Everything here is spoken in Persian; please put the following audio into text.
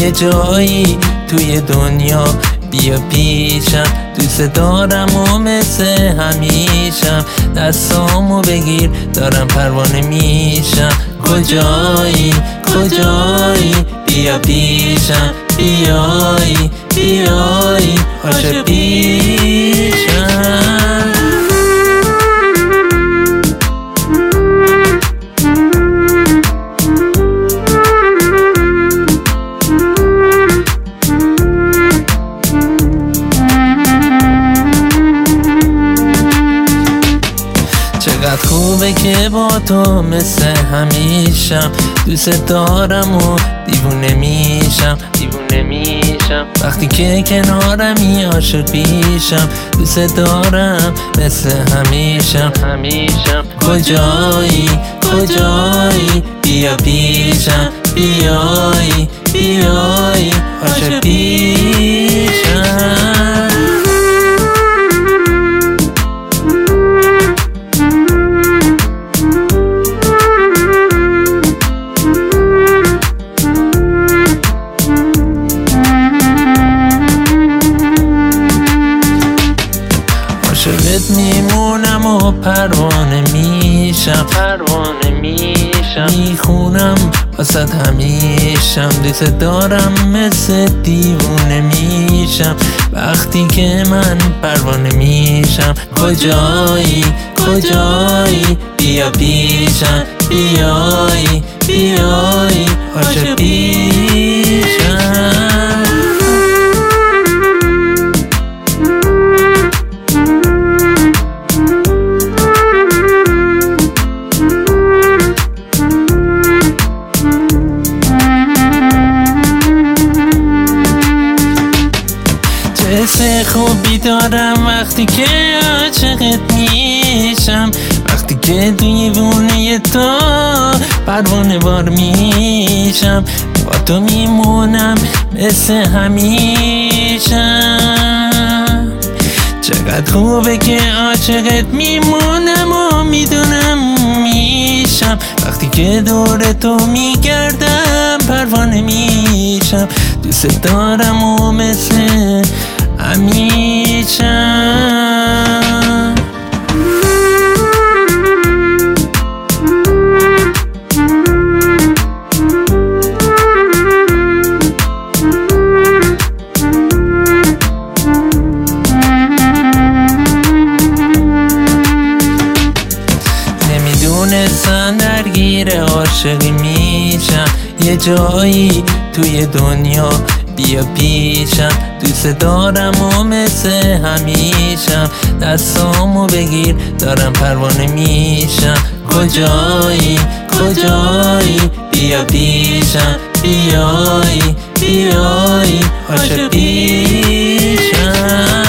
یه جایی توی دنیا بیا پیشم، دوست دارم و مثل همیشم، دستامو بگیر دارم پروانه میشم. کجایی کجایی بیا پیشم، بیایی بیایی عاشق پیشم. چقدر خوبه که با تو مثل همیشم، دوست دارم و دیوونه میشم، دیوونه میشم وقتی که کنارمی عاشق پیشم، دوست دارم مثل همیشم، همیشم. کجایی کجایی بیا پیشم، بیایی بیایی عاشق پیشم. عاشقت میمونم و پروانه میشم، پروانه میشم، میخونم واسه همیشم، دوست دارم مثل دیوونه میشم وقتی که من پروانه میشم. کجایی کجایی بیا پیشم، بیایی بیایی عاشق پیشم. حس خوبی دارم وقتی که عاشقت میشم، وقتی که دیوونه تو پروانه وار میشم، با تو میمونم مثل همیشم. چقدر خوبه که عاشقت میمونم و میدونم میشم، وقتی که دور تو میگردم پروانه میشم، دوست دارم و مثل همیشم. نمیدونستم درگیر عاشقی میشم، یه جایی توی دنیا بیا پیشم، دوست دارم و مثل همیشم، دستامو بگیر دارم پروانه میشم. کجایی کجایی بیا پیشم، بیایی بیایی عاشق پیشم.